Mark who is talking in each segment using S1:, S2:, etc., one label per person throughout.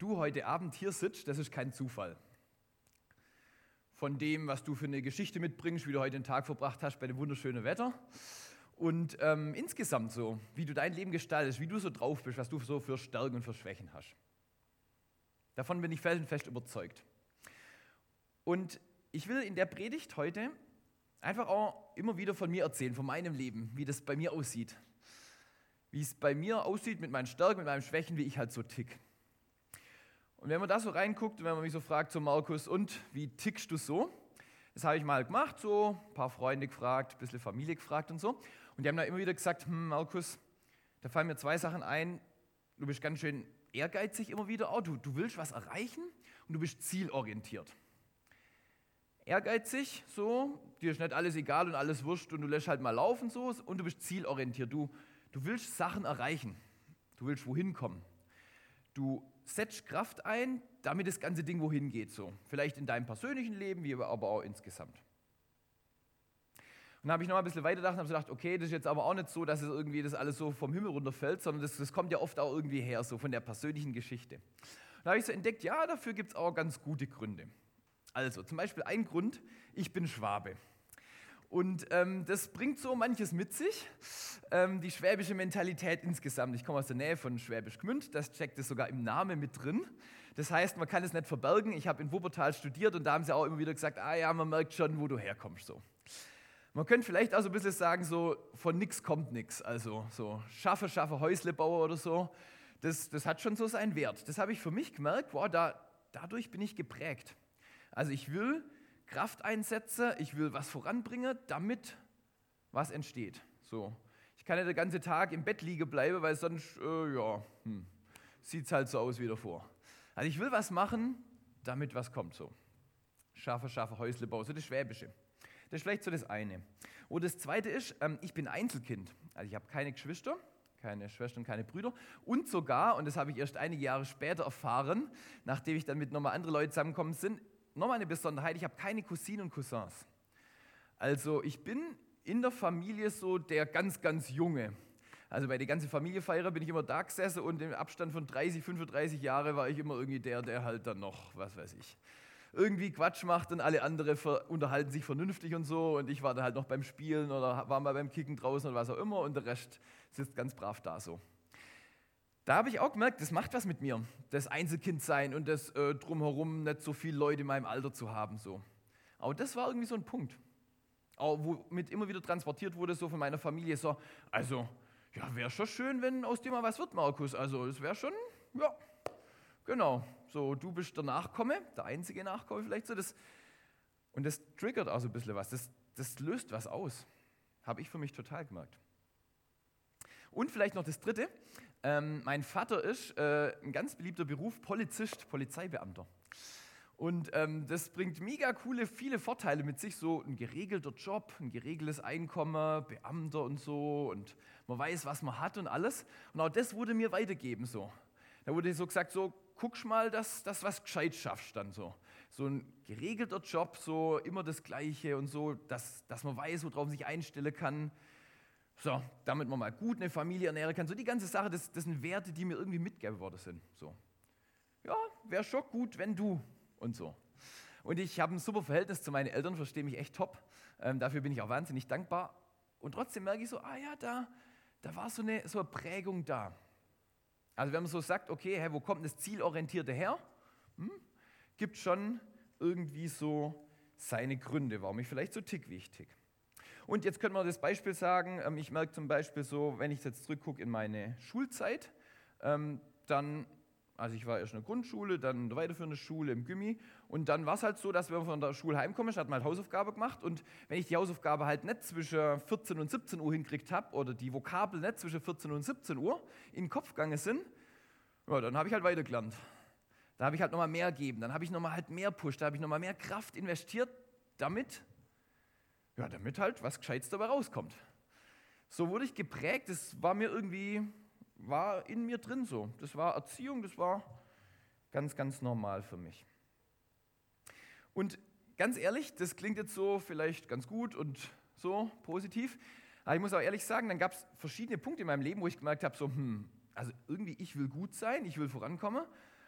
S1: du heute Abend hier sitzt, das ist kein Zufall. Von dem, was du für eine Geschichte mitbringst, wie du heute den Tag verbracht hast bei dem wunderschönen Wetter und insgesamt so, wie du dein Leben gestaltest, wie du so drauf bist, was du so für Stärken und für Schwächen hast. Davon bin ich felsenfest überzeugt. Und ich will in der Predigt heute einfach auch immer wieder von mir erzählen, von meinem Leben, wie das bei mir aussieht. Wie es bei mir aussieht mit meinen Stärken, mit meinen Schwächen, wie ich halt so tick. Und wenn man da so reinguckt und wenn man mich so fragt, so Markus, und wie tickst du so? Das habe ich mal gemacht, so ein paar Freunde gefragt, ein bisschen Familie gefragt und so. Und die haben da immer wieder gesagt, Markus, da fallen mir zwei Sachen ein. Du bist ganz schön ehrgeizig immer wieder auch. Du willst was erreichen und du bist zielorientiert. Ehrgeizig, so, dir ist nicht alles egal und alles wurscht und du lässt halt mal laufen so und du bist zielorientiert. Du willst Sachen erreichen. Du willst wohin kommen. Du setzt Kraft ein, damit das ganze Ding wohin geht. So. Vielleicht in deinem persönlichen Leben, wie aber auch insgesamt. Und dann habe ich noch mal ein bisschen weitergedacht und habe gedacht, okay, das ist jetzt aber auch nicht so, dass es irgendwie das alles so vom Himmel runterfällt, sondern das kommt ja oft auch irgendwie her, so von der persönlichen Geschichte. Und da habe ich so entdeckt, ja, dafür gibt es auch ganz gute Gründe. Also zum Beispiel ein Grund, ich bin Schwabe. Und das bringt so manches mit sich, die schwäbische Mentalität insgesamt. Ich komme aus der Nähe von Schwäbisch Gmünd, das steckt es sogar im Namen mit drin. Das heißt, man kann es nicht verbergen. Ich habe in Wuppertal studiert und da haben sie auch immer wieder gesagt, ja, man merkt schon, wo du herkommst. So. Man könnte vielleicht auch so ein bisschen sagen, so von nix kommt nix. Also so schaffe, Häuslebauer oder so, das hat schon so seinen Wert. Das habe ich für mich gemerkt, wow, dadurch bin ich geprägt. Also ich will Kraft einsetze, ich will was voranbringen, damit was entsteht. So. Ich kann nicht den ganzen Tag im Bett liegen bleiben, weil sonst, sieht es halt so aus wie davor. Also ich will was machen, damit was kommt. So. Schaffe, Häuslebau, so das Schwäbische. Das ist vielleicht so das eine. Und das zweite ist, ich bin Einzelkind. Also ich habe keine Geschwister, keine Schwestern, keine Brüder. Und sogar, und das habe ich erst einige Jahre später erfahren, nachdem ich dann mit nochmal anderen Leuten zusammengekommen bin, nochmal eine Besonderheit, ich habe keine Cousinen und Cousins. Also ich bin in der Familie so der ganz, ganz Junge. Also bei der ganzen Familienfeier bin ich immer da gesessen und im Abstand von 30, 35 Jahren war ich immer irgendwie der halt dann noch, was weiß ich, irgendwie Quatsch macht und alle anderen unterhalten sich vernünftig und so und ich war dann halt noch beim Spielen oder war mal beim Kicken draußen oder was auch immer und der Rest sitzt ganz brav da so. Da habe ich auch gemerkt, das macht was mit mir, das Einzelkind sein und das drumherum nicht so viele Leute in meinem Alter zu haben. So. Aber das war irgendwie so ein Punkt, auch womit immer wieder transportiert wurde so von meiner Familie. So, also, ja, wäre schon schön, wenn aus dir mal was wird, Markus. Also, es wäre schon, ja, genau. So, du bist der Nachkomme, der einzige Nachkomme vielleicht so. Und das triggert auch so ein bisschen was, das löst was aus. Habe ich für mich total gemerkt. Und vielleicht noch das Dritte. Mein Vater ist ein ganz beliebter Beruf, Polizist, Polizeibeamter. Und das bringt mega coole, viele Vorteile mit sich, so ein geregelter Job, ein geregeltes Einkommen, Beamter und so und man weiß, was man hat und alles. Und auch das wurde mir weitergegeben so. Da wurde so gesagt, so guckst mal, dass das was gescheit schaffst dann so. So ein geregelter Job, so immer das Gleiche und so, dass man weiß, worauf man sich einstellen kann. So, damit man mal gut eine Familie ernähren kann. So die ganze Sache, das sind Werte, die mir irgendwie mitgegeben worden sind. So. Ja, wäre schon gut, wenn du und so. Und ich habe ein super Verhältnis zu meinen Eltern, verstehe mich echt top. Dafür bin ich auch wahnsinnig dankbar. Und trotzdem merke ich so, da war so eine Prägung da. Also wenn man so sagt, okay, wo kommt das Zielorientierte her? Gibt schon irgendwie so seine Gründe, warum ich vielleicht so tick, wie ich tick. Und jetzt könnte man das Beispiel sagen, ich merke zum Beispiel so, wenn ich jetzt zurückgucke in meine Schulzeit, also ich war erst in der Grundschule, dann in der weiterführenden Schule im Gymi und dann war es halt so, dass wenn man von der Schule heimkommen, hat man halt Hausaufgabe gemacht und wenn ich die Hausaufgabe halt nicht zwischen 14 und 17 Uhr hinkriegt habe oder die Vokabel nicht zwischen 14 und 17 Uhr in den Kopf gegangen sind, ja, dann habe ich halt weitergelernt. Da habe ich halt nochmal mehr gegeben, dann habe ich nochmal halt mehr pusht, da habe ich nochmal mehr Kraft investiert, damit halt was Gescheites dabei rauskommt. So wurde ich geprägt, das war in mir drin so. Das war Erziehung, das war ganz, ganz normal für mich. Und ganz ehrlich, das klingt jetzt so vielleicht ganz gut und so positiv, aber ich muss auch ehrlich sagen, dann gab es verschiedene Punkte in meinem Leben, wo ich gemerkt habe, so, also irgendwie ich will gut sein, ich will vorankommen,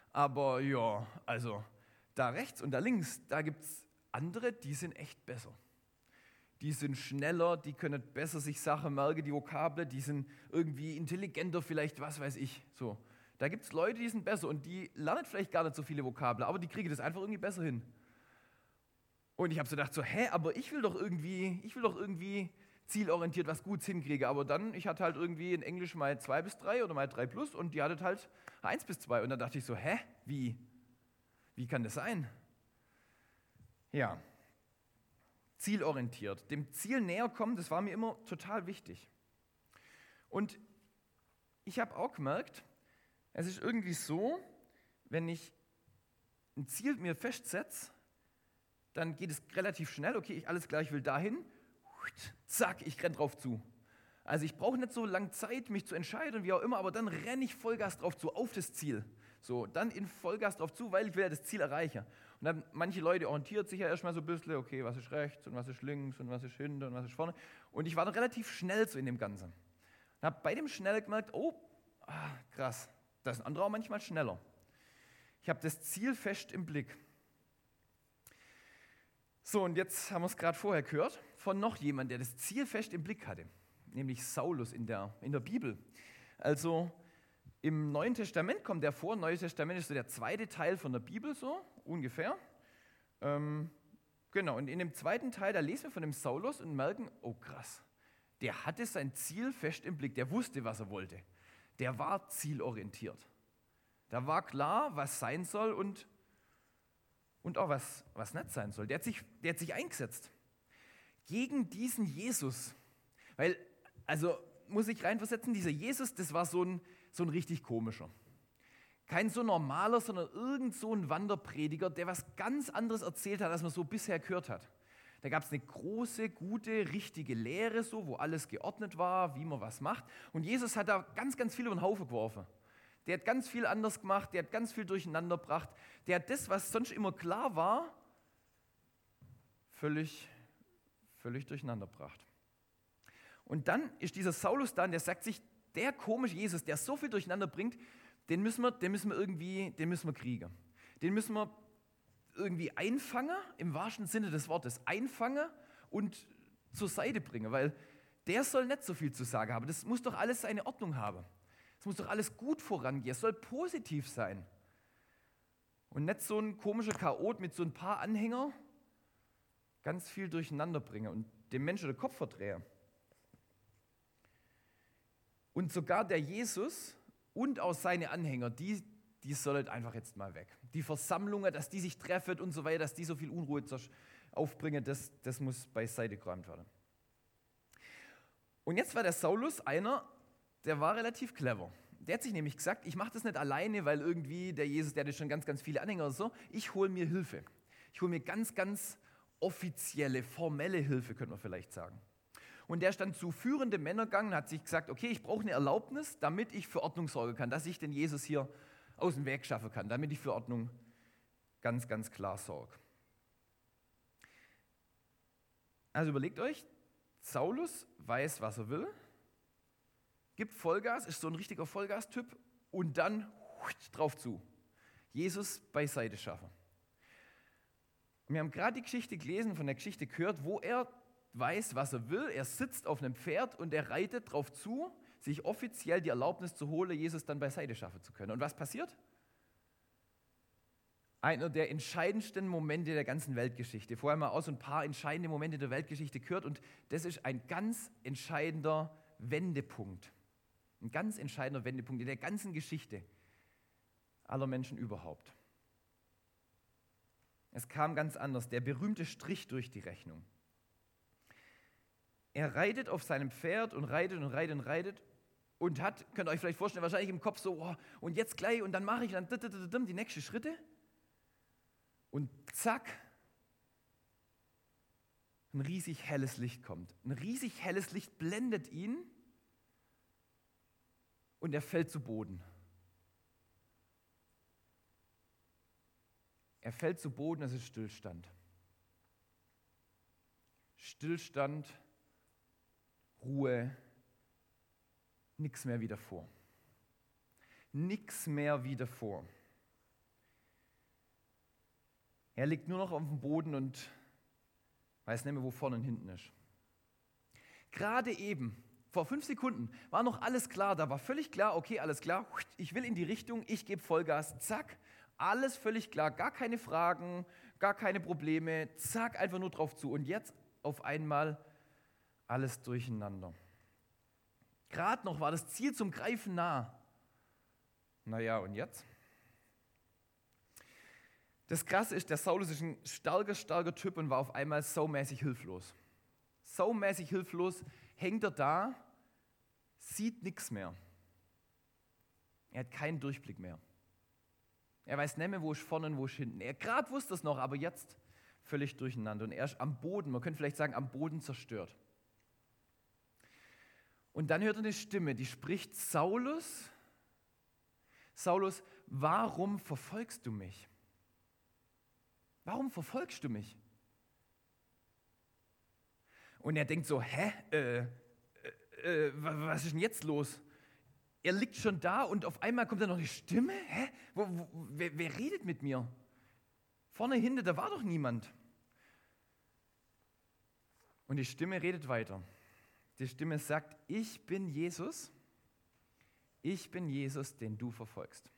S1: Aber ja, also da rechts und da links, da gibt es andere, die sind echt besser. Die sind schneller, die können besser sich Sachen merken, die Vokabeln, die sind irgendwie intelligenter vielleicht, was weiß ich. So. Da gibt es Leute, die sind besser und die lernen vielleicht gar nicht so viele Vokabeln, aber die kriegen das einfach irgendwie besser hin. Und ich habe so gedacht, so, aber ich will doch irgendwie zielorientiert was Gutes hinkriegen. Aber dann, ich hatte halt irgendwie in Englisch mal 2 bis 3 oder mal 3 plus und die hatte halt 1 bis 2. Und dann dachte ich so, wie? Wie kann das sein? Ja, zielorientiert. Dem Ziel näher kommen, das war mir immer total wichtig. Und ich habe auch gemerkt, es ist irgendwie so, wenn ich ein Ziel mir festsetze, dann geht es relativ schnell, okay, alles klar, ich will dahin, zack, ich renne drauf zu. Also ich brauche nicht so lange Zeit, mich zu entscheiden, wie auch immer, aber dann renne ich Vollgas drauf zu, auf das Ziel. So, dann in Vollgas drauf zu, weil ich will ja das Ziel erreichen. Und dann manche Leute orientieren sich ja erstmal so ein bisschen, okay, was ist rechts und was ist links und was ist hinten und was ist vorne. Und ich war dann relativ schnell so in dem Ganzen. Und habe bei dem schnell gemerkt, krass, das ist ein anderer auch manchmal schneller. Ich habe das Ziel fest im Blick. So, und jetzt haben wir es gerade vorher gehört von noch jemandem, der das Ziel fest im Blick hatte, nämlich Saulus in der Bibel. Also im Neuen Testament kommt der vor. Neues Testament ist so der zweite Teil von der Bibel, so ungefähr. Genau, und in dem zweiten Teil, da lesen wir von dem Saulus und merken, oh krass, der hatte sein Ziel fest im Blick, der wusste, was er wollte. Der war zielorientiert. Da war klar, was sein soll und auch was nicht sein soll. Der hat sich eingesetzt gegen diesen Jesus. Weil, also muss ich reinversetzen, dieser Jesus, das war so ein richtig komischer. Kein so normaler, sondern irgend so ein Wanderprediger, der was ganz anderes erzählt hat, als man so bisher gehört hat. Da gab es eine große, gute, richtige Lehre, so, wo alles geordnet war, wie man was macht. Und Jesus hat da ganz, ganz viel über den Haufen geworfen. Der hat ganz viel anders gemacht, der hat ganz viel durcheinander gebracht. Der hat das, was sonst immer klar war, völlig durcheinander gebracht. Und dann ist dieser Saulus da und der sagt sich, der komische Jesus, der so viel durcheinander bringt, den müssen wir kriegen. Den müssen wir irgendwie einfangen, im wahrsten Sinne des Wortes, einfangen und zur Seite bringen, weil der soll nicht so viel zu sagen haben. Das muss doch alles seine Ordnung haben. Es muss doch alles gut vorangehen. Es soll positiv sein. Und nicht so ein komischer Chaot mit so ein paar Anhänger ganz viel durcheinander bringen und dem Menschen den Kopf verdrehen. Und sogar der Jesus und auch seine Anhänger, die sollen einfach jetzt mal weg. Die Versammlungen, dass die sich treffen und so weiter, dass die so viel Unruhe aufbringen, das muss beiseite geräumt werden. Und jetzt war der Saulus einer, der war relativ clever. Der hat sich nämlich gesagt, ich mache das nicht alleine, weil irgendwie der Jesus, der hat schon ganz, ganz viele Anhänger oder so. Ich hole mir Hilfe. Ich hole mir ganz, ganz offizielle, formelle Hilfe, könnte man vielleicht sagen. Und der ist dann zu führenden Männern gegangen und hat sich gesagt, okay, ich brauche eine Erlaubnis, damit ich für Ordnung sorgen kann, dass ich den Jesus hier aus dem Weg schaffen kann, damit ich für Ordnung ganz, ganz klar sorge. Also überlegt euch, Saulus weiß, was er will, gibt Vollgas, ist so ein richtiger Vollgas-Typ und dann drauf zu. Jesus beiseite schaffen. Und wir haben gerade die Geschichte gelesen, von der Geschichte gehört, wo er weiß, was er will. Er sitzt auf einem Pferd und er reitet drauf zu, sich offiziell die Erlaubnis zu holen, Jesus dann beiseite schaffen zu können. Und was passiert? Einer der entscheidendsten Momente der ganzen Weltgeschichte. Vorher mal auch so ein paar entscheidende Momente der Weltgeschichte gehört und das ist ein ganz entscheidender Wendepunkt. Ein ganz entscheidender Wendepunkt in der ganzen Geschichte aller Menschen überhaupt. Es kam ganz anders, der berühmte Strich durch die Rechnung. Er reitet auf seinem Pferd und reitet und reitet und reitet und hat, könnt ihr euch vielleicht vorstellen, wahrscheinlich im Kopf so, und jetzt gleich und dann mache ich dann die nächsten Schritte. Und zack, ein riesig helles Licht kommt. Ein riesig helles Licht blendet ihn und er fällt zu Boden. Er fällt zu Boden, es ist Stillstand. Stillstand, Ruhe, nichts mehr wie davor. Nichts mehr wie davor. Er liegt nur noch auf dem Boden und weiß nicht mehr, wo vorne und hinten ist. Gerade eben, vor 5 Sekunden, war noch alles klar. Da war völlig klar, okay, alles klar, ich will in die Richtung, ich gebe Vollgas, zack, alles völlig klar, gar keine Fragen, gar keine Probleme, zack, einfach nur drauf zu. Und jetzt auf einmal alles durcheinander. Gerade noch war das Ziel zum Greifen nah. Naja, und jetzt? Das Krasse ist, der Saulus ist ein starker Typ und war auf einmal saumäßig hilflos. Saumäßig hilflos hängt er da, sieht nichts mehr. Er hat keinen Durchblick mehr. Er weiß nicht mehr, wo ist vorne und wo ist hinten. Er gerade wusste es noch, aber jetzt völlig durcheinander. Und er ist am Boden, man könnte vielleicht sagen, am Boden zerstört. Und dann hört er eine Stimme, die spricht: Saulus, Saulus, warum verfolgst du mich? Warum verfolgst du mich? Und er denkt so, was ist denn jetzt los? Er liegt schon da und auf einmal kommt da noch eine Stimme. Wer redet mit mir? Vorne, hinten, da war doch niemand. Und die Stimme redet weiter. Die Stimme sagt: Ich bin Jesus, den du verfolgst.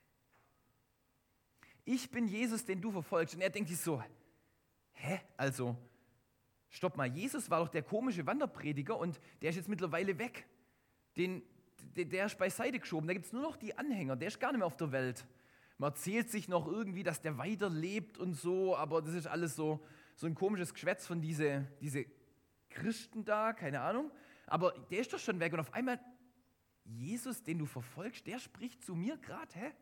S1: Ich bin Jesus, den du verfolgst. Und er denkt sich so, also, stopp mal, Jesus war doch der komische Wanderprediger und der ist jetzt mittlerweile weg. Der ist beiseite geschoben, da gibt es nur noch die Anhänger, der ist gar nicht mehr auf der Welt. Man erzählt sich noch irgendwie, dass der weiterlebt und so, aber das ist alles so ein komisches Geschwätz von diese Christen da, keine Ahnung. Aber der ist doch schon weg und auf einmal, Jesus, den du verfolgst, der spricht zu mir gerade,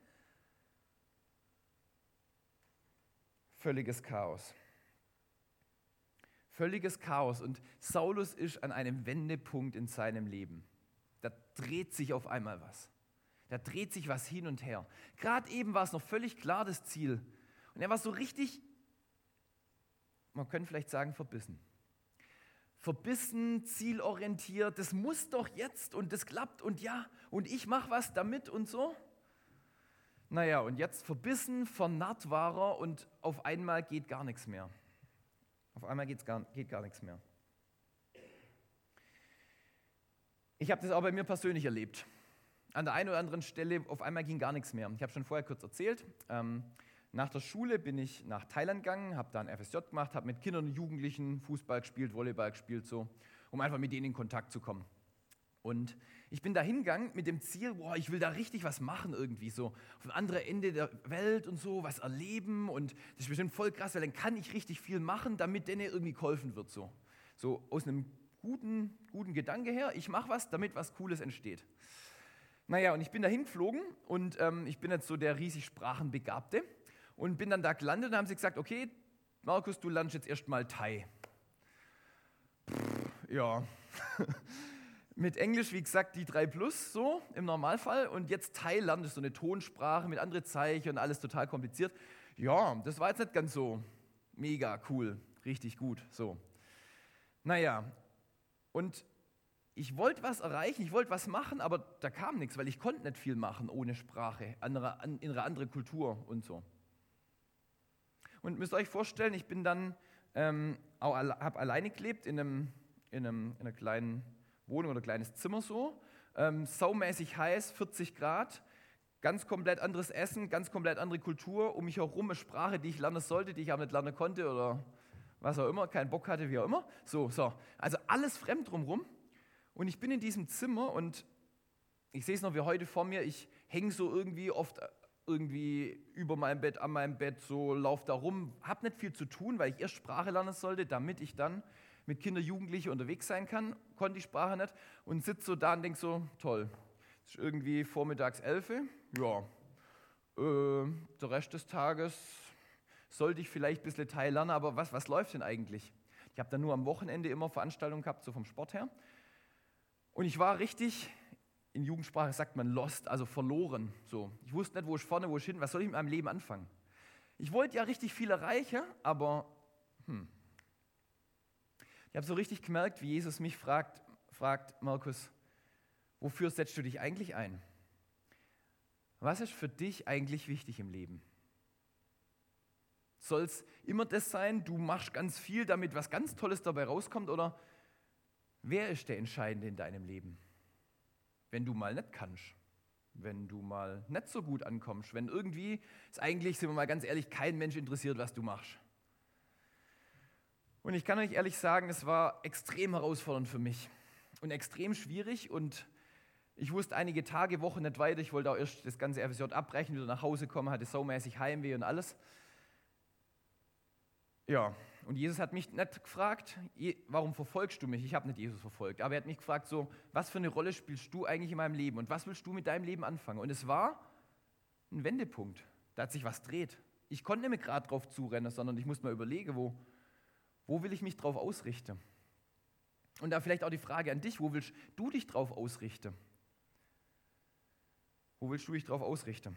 S1: Völliges Chaos. Völliges Chaos. Und Saulus ist an einem Wendepunkt in seinem Leben. Da dreht sich auf einmal was. Da dreht sich was hin und her. Gerade eben war es noch völlig klar, das Ziel. Und er war so richtig, man könnte vielleicht sagen, verbissen. Verbissen, zielorientiert, das muss doch jetzt und das klappt und ja, und ich mache was damit und so. Naja, und jetzt verbissen, vernarrt war er und auf einmal geht gar nichts mehr. Auf einmal geht gar nichts mehr. Ich habe das auch bei mir persönlich erlebt. An der einen oder anderen Stelle, auf einmal ging gar nichts mehr. Ich habe schon vorher kurz erzählt, nach der Schule bin ich nach Thailand gegangen, habe da ein FSJ gemacht, habe mit Kindern und Jugendlichen Fußball gespielt, Volleyball gespielt, so, um einfach mit denen in Kontakt zu kommen. Und ich bin da hingegangen mit dem Ziel, ich will da richtig was machen irgendwie, so auf dem anderen Ende der Welt und so, was erleben und das ist bestimmt voll krass, weil dann kann ich richtig viel machen, damit denen irgendwie geholfen wird, so aus einem guten Gedanke her, ich mache was, damit was Cooles entsteht. Naja, und ich bin da hingeflogen und ich bin jetzt so der riesig Sprachenbegabte und bin dann da gelandet und haben sie gesagt, okay, Markus, du lernst jetzt erstmal Thai. Ja, mit Englisch, wie gesagt, die 3+, so im Normalfall. Und jetzt Thai lernen, das ist so eine Tonsprache mit anderen Zeichen und alles total kompliziert. Ja, das war jetzt nicht ganz so mega cool, richtig gut, so. Naja, und ich wollte was erreichen, ich wollte was machen, aber da kam nichts, weil ich konnte nicht viel machen ohne Sprache, in einer anderen Kultur und so. Und müsst ihr euch vorstellen, ich bin dann, habe alleine gelebt in einer kleinen Wohnung oder kleines Zimmer so, saumäßig heiß, 40 Grad, ganz komplett anderes Essen, ganz komplett andere Kultur, um mich herum eine Sprache, die ich lernen sollte, die ich aber nicht lernen konnte oder was auch immer, keinen Bock hatte, wie auch immer. So, also alles fremd drumherum. Und ich bin in diesem Zimmer und ich sehe es noch wie heute vor mir, ich hänge so irgendwie oft über meinem Bett, an meinem Bett, so laufe da rum, habe nicht viel zu tun, weil ich erst Sprache lernen sollte, damit ich dann mit Kindern, Jugendlichen unterwegs sein kann, konnte die Sprache nicht und sitze so da und denke so, toll, es ist irgendwie vormittags 11, ja, der Rest des Tages sollte ich vielleicht ein bisschen Thai lernen, aber was läuft denn eigentlich? Ich habe dann nur am Wochenende immer Veranstaltungen gehabt, so vom Sport her. Und ich war richtig, in Jugendsprache sagt man lost, also verloren. So. Ich wusste nicht, wo ich vorne, wo ich hin, was soll ich mit meinem Leben anfangen? Ich wollte ja richtig viel erreichen, aber ich habe so richtig gemerkt, wie Jesus mich fragt, Markus, wofür setzt du dich eigentlich ein? Was ist für dich eigentlich wichtig im Leben? Soll es immer das sein, du machst ganz viel, damit was ganz Tolles dabei rauskommt? Oder wer ist der Entscheidende in deinem Leben? Wenn du mal nicht kannst, wenn du mal nicht so gut ankommst, wenn irgendwie es eigentlich, sind wir mal ganz ehrlich, kein Mensch interessiert, was du machst. Und ich kann euch ehrlich sagen, es war extrem herausfordernd für mich und extrem schwierig und ich wusste einige Tage, Wochen nicht weiter. Ich wollte auch erst das ganze FSJ abbrechen, wieder nach Hause kommen, hatte saumäßig Heimweh und alles. Ja, und Jesus hat mich nicht gefragt, warum verfolgst du mich? Ich habe nicht Jesus verfolgt, aber er hat mich gefragt, so, was für eine Rolle spielst du eigentlich in meinem Leben und was willst du mit deinem Leben anfangen? Und es war ein Wendepunkt, da hat sich was dreht. Ich konnte nicht mehr gerade drauf zurennen, sondern ich musste mal überlegen, wo will ich mich drauf ausrichten? Und da vielleicht auch die Frage an dich, wo willst du dich drauf ausrichten? Wo willst du dich drauf ausrichten?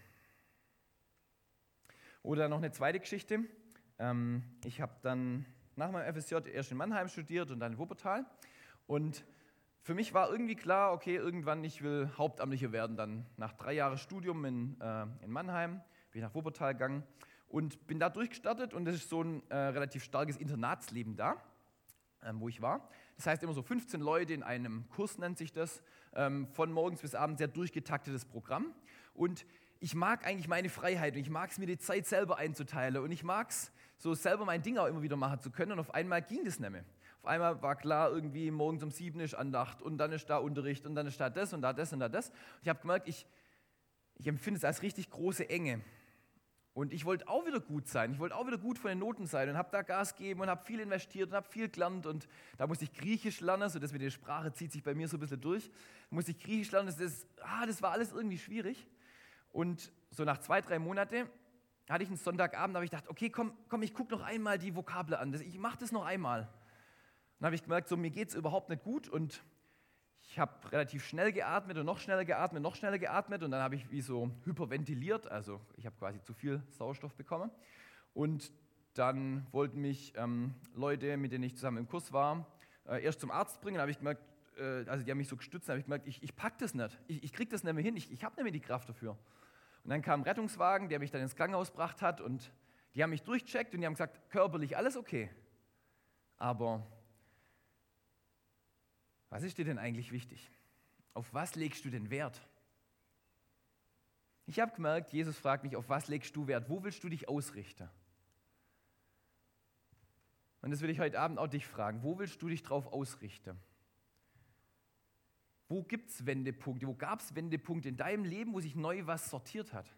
S1: Oder noch eine zweite Geschichte. Ich habe dann nach meinem FSJ erst in Mannheim studiert und dann in Wuppertal. Und für mich war irgendwie klar, okay, irgendwann ich will Hauptamtlicher werden. Dann nach 3 Jahren Studium in Mannheim bin ich nach Wuppertal gegangen und bin da durchgestartet. Und das ist so ein relativ starkes Internatsleben da, wo ich war. Das heißt immer so 15 Leute in einem Kurs nennt sich das, von morgens bis abends sehr durchgetaktetes Programm. Und ich mag eigentlich meine Freiheit und ich mag es mir die Zeit selber einzuteilen und ich mag es so selber mein Ding auch immer wieder machen zu können und auf einmal ging das nicht mehr. Auf einmal war klar, irgendwie morgens um 7 ist Andacht und dann ist da Unterricht und dann ist da das und da das und da das. Und ich habe gemerkt, ich empfinde es als richtig große Enge. Und ich wollte auch wieder gut sein, ich wollte auch wieder gut von den Noten sein und habe da Gas gegeben und habe viel investiert und habe viel gelernt und da musste ich Griechisch lernen, so das mit der Sprache zieht sich bei mir so ein bisschen durch. Da musste ich Griechisch lernen, das war alles irgendwie schwierig. Und so nach 2, 3 Monaten hatte ich einen Sonntagabend, da habe ich gedacht, okay, komm, ich gucke noch einmal die Vokabel an, ich mache das noch einmal. Dann habe ich gemerkt, so mir geht es überhaupt nicht gut und ich habe relativ schnell geatmet und noch schneller geatmet und dann habe ich wie so hyperventiliert, also ich habe quasi zu viel Sauerstoff bekommen. Und dann wollten mich Leute, mit denen ich zusammen im Kurs war, erst zum Arzt bringen. Dann habe ich gemerkt, also die haben mich so gestützt, dann habe ich gemerkt, ich packe das nicht, ich kriege das nicht mehr hin, ich habe nicht mehr die Kraft dafür. Und dann kam ein Rettungswagen, der mich dann ins Krankenhaus gebracht hat und die haben mich durchgecheckt und die haben gesagt, körperlich alles okay, aber was ist dir denn eigentlich wichtig? Auf was legst du denn Wert? Ich habe gemerkt, Jesus fragt mich, auf was legst du Wert? Wo willst du dich ausrichten? Und das will ich heute Abend auch dich fragen. Wo willst du dich drauf ausrichten? Wo gibt es Wendepunkte? Wo gab es Wendepunkte in deinem Leben, wo sich neu was sortiert hat?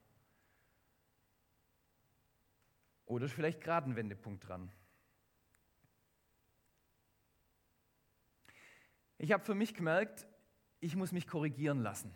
S1: Oder ist vielleicht gerade ein Wendepunkt dran? Ich habe für mich gemerkt, ich muss mich korrigieren lassen.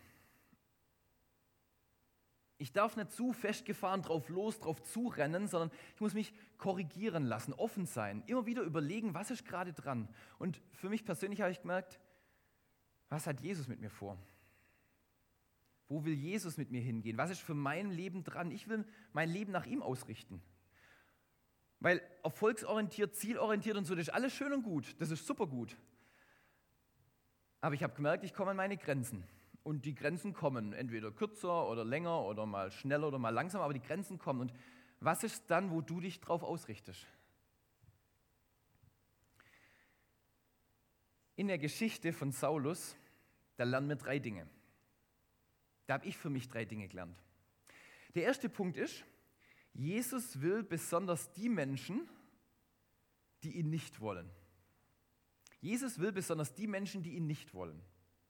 S1: Ich darf nicht zu festgefahren drauf zurennen, sondern ich muss mich korrigieren lassen, offen sein, immer wieder überlegen, was ist gerade dran. Und für mich persönlich habe ich gemerkt, was hat Jesus mit mir vor? Wo will Jesus mit mir hingehen? Was ist für mein Leben dran? Ich will mein Leben nach ihm ausrichten. Weil erfolgsorientiert, zielorientiert und so, das ist alles schön und gut, das ist super gut. Aber ich habe gemerkt, ich komme an meine Grenzen. Und die Grenzen kommen, entweder kürzer oder länger oder mal schneller oder mal langsamer, aber die Grenzen kommen. Und was ist dann, wo du dich drauf ausrichtest? In der Geschichte von Saulus, da lernen wir 3 Dinge. Da habe ich für mich 3 Dinge gelernt. Der erste Punkt ist, Jesus will besonders die Menschen, die ihn nicht wollen. Jesus will besonders die Menschen, die ihn nicht wollen.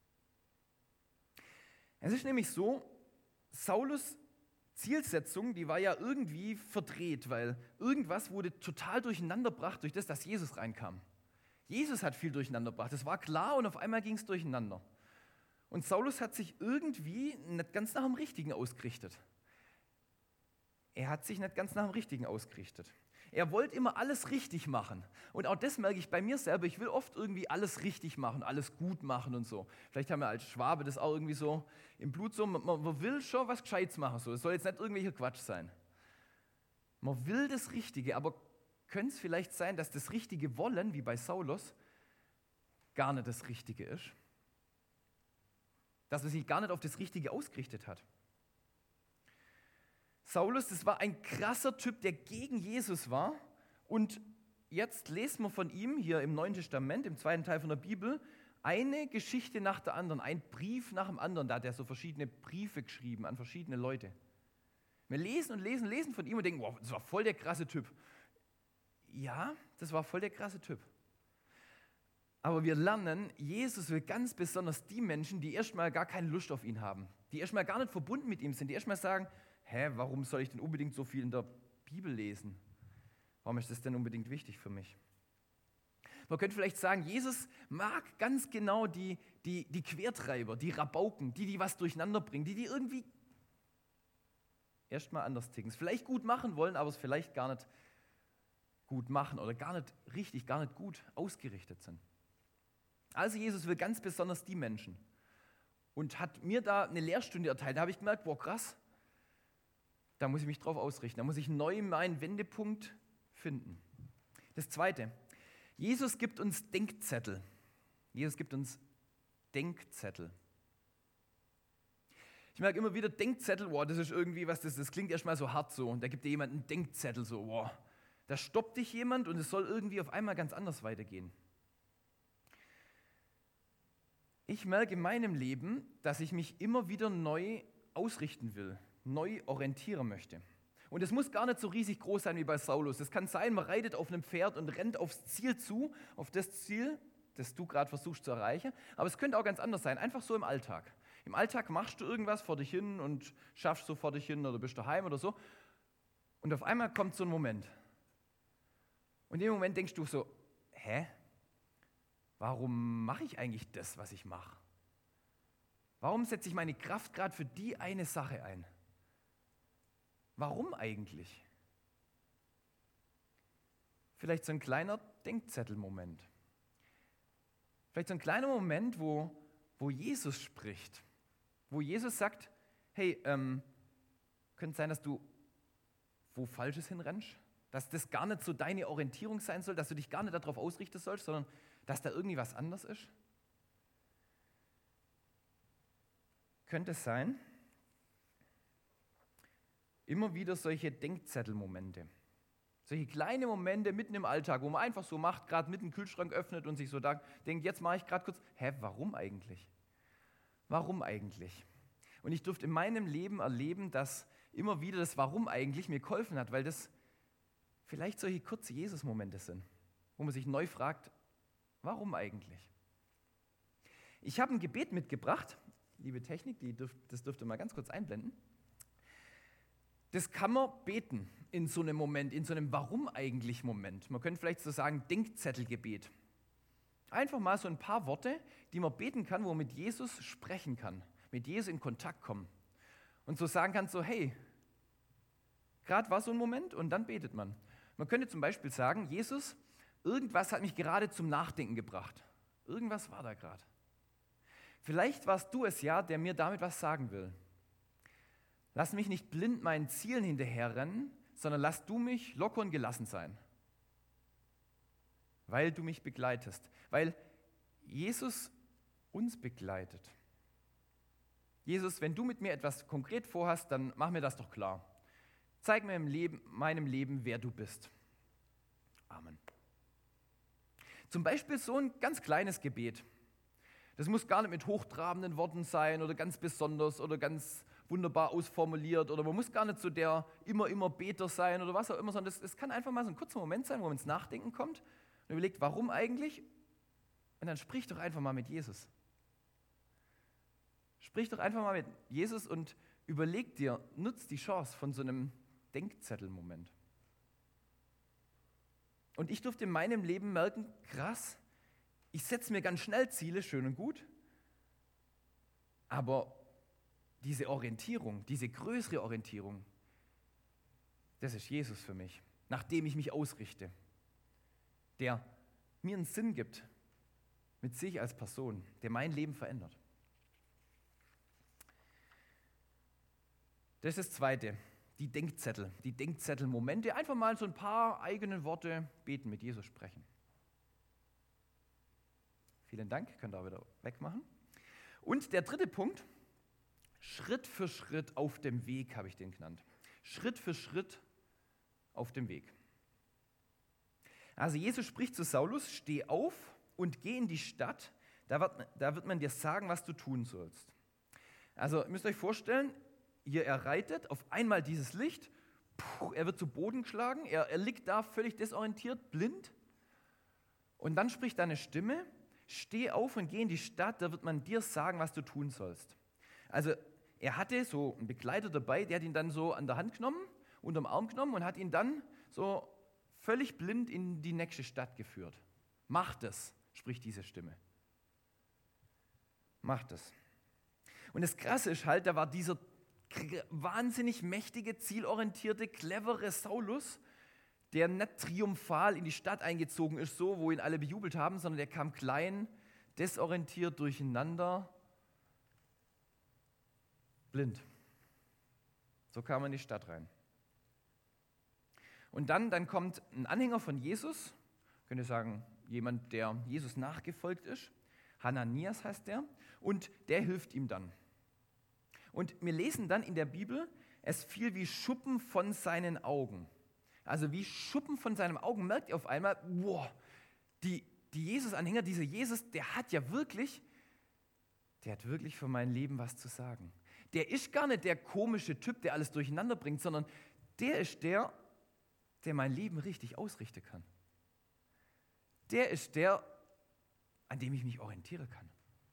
S1: Es ist nämlich so, Saulus' Zielsetzung, die war ja irgendwie verdreht, weil irgendwas wurde total durcheinandergebracht durch das, dass Jesus reinkam. Jesus hat viel durcheinandergebracht, das war klar und auf einmal ging es durcheinander. Und Saulus hat sich irgendwie nicht ganz nach dem Richtigen ausgerichtet. Er hat sich nicht ganz nach dem Richtigen ausgerichtet. Er wollte immer alles richtig machen. Und auch das merke ich bei mir selber. Ich will oft irgendwie alles richtig machen, alles gut machen und so. Vielleicht haben wir als Schwabe das auch irgendwie so im Blut so. Man will schon was Gescheites machen. So. Es soll jetzt nicht irgendwelcher Quatsch sein. Man will das Richtige, aber könnte es vielleicht sein, dass das richtige Wollen, wie bei Saulus, gar nicht das Richtige ist? Dass er sich gar nicht auf das Richtige ausgerichtet hat. Saulus, das war ein krasser Typ, der gegen Jesus war. Und jetzt lesen wir von ihm hier im Neuen Testament, im zweiten Teil von der Bibel, eine Geschichte nach der anderen, ein Brief nach dem anderen. Da hat er so verschiedene Briefe geschrieben an verschiedene Leute. Wir lesen und lesen, lesen von ihm und denken, wow, das war voll der krasse Typ. Ja, das war voll der krasse Typ. Aber wir lernen, Jesus will ganz besonders die Menschen, die erstmal gar keine Lust auf ihn haben, die erstmal gar nicht verbunden mit ihm sind, die erstmal sagen, warum soll ich denn unbedingt so viel in der Bibel lesen? Warum ist das denn unbedingt wichtig für mich? Man könnte vielleicht sagen, Jesus mag ganz genau die Quertreiber, die Rabauken, die was durcheinander bringen, die irgendwie erstmal anders ticken. Es vielleicht gut machen wollen, aber es vielleicht gar nicht gut machen oder gar nicht richtig, gar nicht gut ausgerichtet sind. Also Jesus will ganz besonders die Menschen und hat mir da eine Lehrstunde erteilt. Da habe ich gemerkt, boah krass, da muss ich mich drauf ausrichten, da muss ich neu meinen Wendepunkt finden. Das Zweite, Jesus gibt uns Denkzettel. Jesus gibt uns Denkzettel. Ich merke immer wieder, Denkzettel, wow, das ist irgendwie was, das klingt erstmal so hart so. Und da gibt dir jemand einen Denkzettel so, wow, da stoppt dich jemand und es soll irgendwie auf einmal ganz anders weitergehen. Ich merke in meinem Leben, dass ich mich immer wieder neu ausrichten will, neu orientieren möchte. Und es muss gar nicht so riesig groß sein wie bei Saulus. Es kann sein, man reitet auf einem Pferd und rennt aufs Ziel zu, auf das Ziel, das du gerade versuchst zu erreichen. Aber es könnte auch ganz anders sein, einfach so im Alltag. Im Alltag machst du irgendwas vor dich hin und schaffst so vor dich hin oder bist daheim oder so. Und auf einmal kommt so ein Moment. Und in dem Moment denkst du so, warum mache ich eigentlich das, was ich mache? Warum setze ich meine Kraft gerade für die eine Sache ein? Warum eigentlich? Vielleicht so ein kleiner Denkzettelmoment. Vielleicht so ein kleiner Moment, wo Jesus spricht. Wo Jesus sagt, hey, könnte sein, dass du wo Falsches hinrennst? Dass das gar nicht so deine Orientierung sein soll, dass du dich gar nicht darauf ausrichten sollst, sondern dass da irgendwie was anders ist? Könnte es sein? Immer wieder solche Denkzettelmomente. Solche kleine Momente mitten im Alltag, wo man einfach so macht, gerade mitten den Kühlschrank öffnet und sich so denkt, jetzt mache ich gerade kurz, warum eigentlich? Warum eigentlich? Und ich durfte in meinem Leben erleben, dass immer wieder das Warum eigentlich mir geholfen hat, weil das vielleicht solche kurze Jesus-Momente sind, wo man sich neu fragt, warum eigentlich? Ich habe ein Gebet mitgebracht, liebe Technik, das dürft ihr mal ganz kurz einblenden. Das kann man beten in so einem Moment, in so einem Warum-eigentlich-Moment. Man könnte vielleicht so sagen, Denkzettelgebet. Einfach mal so ein paar Worte, die man beten kann, wo man mit Jesus sprechen kann, mit Jesus in Kontakt kommen. Und so sagen kann, so hey, gerade war so ein Moment und dann betet man. Man könnte zum Beispiel sagen, Jesus, irgendwas hat mich gerade zum Nachdenken gebracht. Irgendwas war da gerade. Vielleicht warst du es ja, der mir damit was sagen will. Lass mich nicht blind meinen Zielen hinterherrennen, sondern lass du mich locker und gelassen sein. Weil du mich begleitest. Weil Jesus uns begleitet. Jesus, wenn du mit mir etwas konkret vorhast, dann mach mir das doch klar. Zeig mir meinem Leben, wer du bist. Amen. Zum Beispiel so ein ganz kleines Gebet. Das muss gar nicht mit hochtrabenden Worten sein oder ganz besonders oder ganz wunderbar ausformuliert oder man muss gar nicht so der immer Beter sein oder was auch immer, sondern es kann einfach mal so ein kurzer Moment sein, wo man ins Nachdenken kommt und überlegt, warum eigentlich? Und dann sprich doch einfach mal mit Jesus. Sprich doch einfach mal mit Jesus und überleg dir, nutz die Chance von so einem Denkzettelmoment. Und ich durfte in meinem Leben merken, krass, ich setze mir ganz schnell Ziele, schön und gut, aber diese Orientierung, diese größere Orientierung, das ist Jesus für mich, nach dem ich mich ausrichte, der mir einen Sinn gibt, mit sich als Person, der mein Leben verändert. Das ist das Zweite, die Denkzettelmomente, einfach mal so ein paar eigene Worte beten, mit Jesus sprechen. Vielen Dank, könnt ihr auch wieder wegmachen. Und der dritte Punkt, Schritt für Schritt auf dem Weg, habe ich den genannt. Schritt für Schritt auf dem Weg. Also Jesus spricht zu Saulus, steh auf und geh in die Stadt, da wird man dir sagen, was du tun sollst. Also ihr müsst euch vorstellen, hier er reitet, auf einmal dieses Licht, er wird zu Boden geschlagen, er liegt da völlig desorientiert, blind. Und dann spricht da eine Stimme, steh auf und geh in die Stadt, da wird man dir sagen, was du tun sollst. Also er hatte so einen Begleiter dabei, der hat ihn dann so an der Hand genommen, unterm Arm genommen und hat ihn dann so völlig blind in die nächste Stadt geführt. Mach das, spricht diese Stimme. Mach das. Und das Krasse ist halt, da war dieser wahnsinnig mächtige, zielorientierte, clevere Saulus, der nicht triumphal in die Stadt eingezogen ist, so, wo ihn alle bejubelt haben, sondern der kam klein, desorientiert, durcheinander, blind. So kam er in die Stadt rein. Und dann kommt ein Anhänger von Jesus, könnt ihr sagen, jemand, der Jesus nachgefolgt ist, Hananias heißt der, und der hilft ihm dann. Und wir lesen dann in der Bibel, es fiel wie Schuppen von seinen Augen. Also wie Schuppen von seinen Augen merkt ihr auf einmal, wow, die Jesus-Anhänger, dieser Jesus, der hat wirklich für mein Leben was zu sagen. Der ist gar nicht der komische Typ, der alles durcheinander bringt, sondern der ist der mein Leben richtig ausrichten kann. Der ist der, an dem ich mich orientieren kann.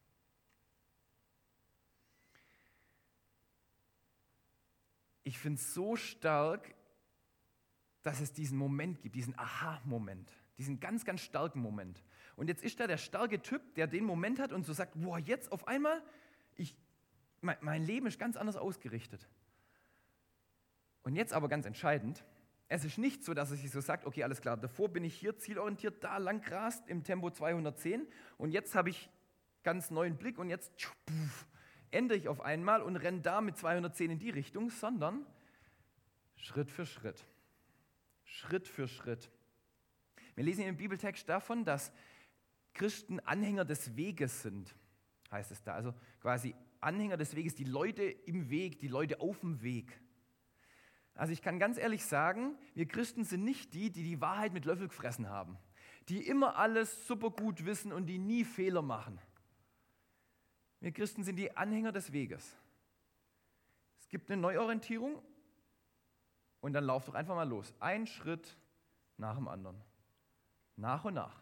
S1: Ich finde es so stark, dass es diesen Moment gibt, diesen Aha-Moment, diesen ganz, ganz starken Moment. Und jetzt ist da der starke Typ, der den Moment hat und so sagt, boah, jetzt auf einmal, mein Leben ist ganz anders ausgerichtet. Und jetzt aber ganz entscheidend, es ist nicht so, dass er sich so sagt, okay, alles klar, davor bin ich hier zielorientiert, da lang gerast im Tempo 210 und jetzt habe ich ganz neuen Blick und jetzt ändere ich auf einmal und renne da mit 210 in die Richtung, sondern Schritt für Schritt. Schritt für Schritt. Wir lesen im Bibeltext davon, dass Christen Anhänger des Weges sind, heißt es da. Also quasi Anhänger des Weges, die Leute im Weg, die Leute auf dem Weg. Also ich kann ganz ehrlich sagen, wir Christen sind nicht die, die die Wahrheit mit Löffel gefressen haben, die immer alles super gut wissen und die nie Fehler machen. Wir Christen sind die Anhänger des Weges. Es gibt eine Neuorientierung und dann lauft doch einfach mal los. Ein Schritt nach dem anderen. Nach und nach.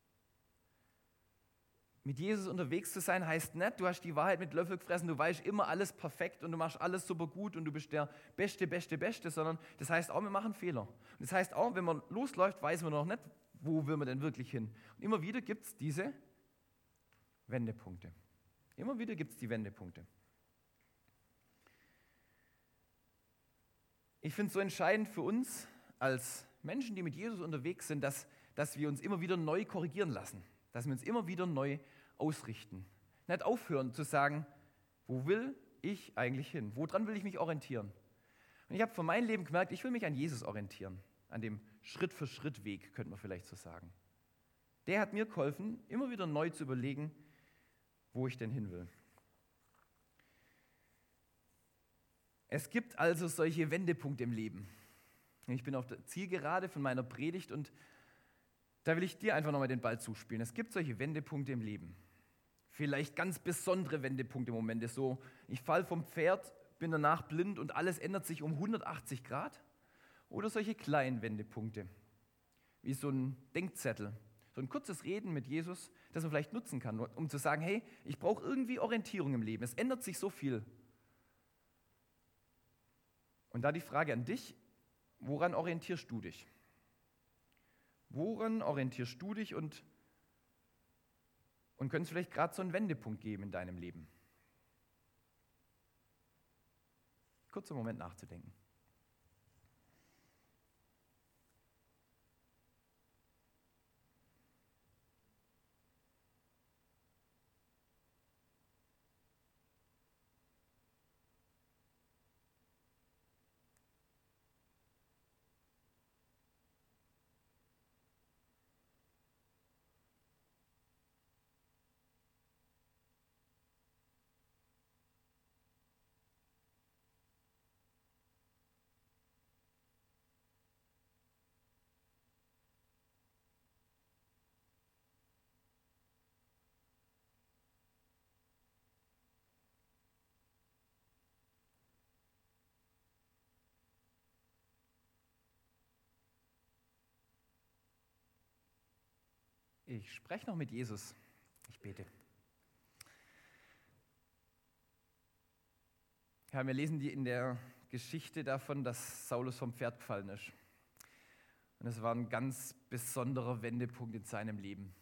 S1: Mit Jesus unterwegs zu sein heißt nicht, du hast die Wahrheit mit Löffel gefressen, du weißt immer alles perfekt und du machst alles super gut und du bist der Beste, sondern das heißt auch, wir machen Fehler. Und das heißt auch, wenn man losläuft, weiß man noch nicht, wo will man denn wirklich hin. Und immer wieder gibt es diese Wendepunkte. Immer wieder gibt es die Wendepunkte. Ich finde es so entscheidend für uns als Menschen, die mit Jesus unterwegs sind, dass wir uns immer wieder neu korrigieren lassen. Dass wir uns immer wieder neu ausrichten. Nicht aufhören zu sagen, wo will ich eigentlich hin? Woran will ich mich orientieren? Und ich habe für mein Leben gemerkt, ich will mich an Jesus orientieren. An dem Schritt-für-Schritt-Weg, könnte man vielleicht so sagen. Der hat mir geholfen, immer wieder neu zu überlegen, wo ich denn hin will. Es gibt also solche Wendepunkte im Leben. Ich bin auf der Zielgerade von meiner Predigt und da will ich dir einfach nochmal den Ball zuspielen. Es gibt solche Wendepunkte im Leben. Vielleicht ganz besondere Wendepunkte im Moment. So, ich falle vom Pferd, bin danach blind und alles ändert sich um 180 Grad. Oder solche kleinen Wendepunkte, wie so ein Denkzettel. So ein kurzes Reden mit Jesus, das man vielleicht nutzen kann, um zu sagen, hey, ich brauche irgendwie Orientierung im Leben. Es ändert sich so viel. Und da die Frage an dich, woran orientierst du dich? Woran orientierst du dich und könnte es vielleicht gerade so einen Wendepunkt geben in deinem Leben? Kurzer Moment nachzudenken. Ich spreche noch mit Jesus. Ich bete. Ja, wir lesen in der Geschichte davon, dass Saulus vom Pferd gefallen ist. Und es war ein ganz besonderer Wendepunkt in seinem Leben.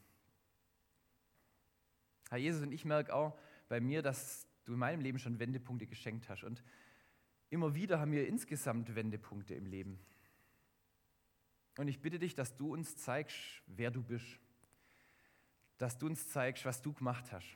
S1: Herr Jesus, und ich merke auch bei mir, dass du in meinem Leben schon Wendepunkte geschenkt hast. Und immer wieder haben wir insgesamt Wendepunkte im Leben. Und ich bitte dich, dass du uns zeigst, wer du bist. Dass du uns zeigst, was du gemacht hast.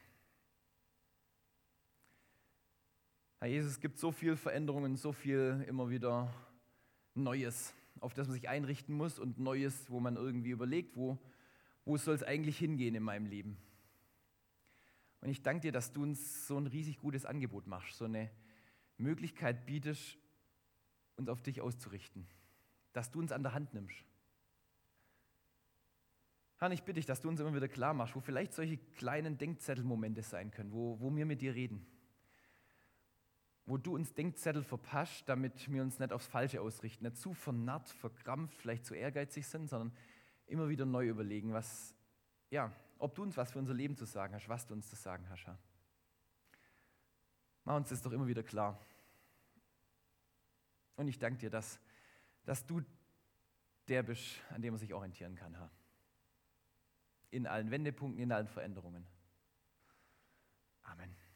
S1: Herr Jesus, es gibt so viel Veränderungen, so viel immer wieder Neues, auf das man sich einrichten muss und Neues, wo man irgendwie überlegt, wo soll es eigentlich hingehen in meinem Leben. Und ich danke dir, dass du uns so ein riesig gutes Angebot machst, so eine Möglichkeit bietest, uns auf dich auszurichten, dass du uns an der Hand nimmst. Herr, ich bitte dich, dass du uns immer wieder klar machst, wo vielleicht solche kleinen Denkzettelmomente sein können, wo wir mit dir reden. Wo du uns Denkzettel verpasst, damit wir uns nicht aufs Falsche ausrichten, nicht zu vernarrt, verkrampft, vielleicht zu ehrgeizig sind, sondern immer wieder neu überlegen, ob du uns was für unser Leben zu sagen hast, was du uns zu sagen hast. Herr. Mach uns das doch immer wieder klar. Und ich danke dir, dass du der bist, an dem man sich orientieren kann, Herr. In allen Wendepunkten, in allen Veränderungen. Amen.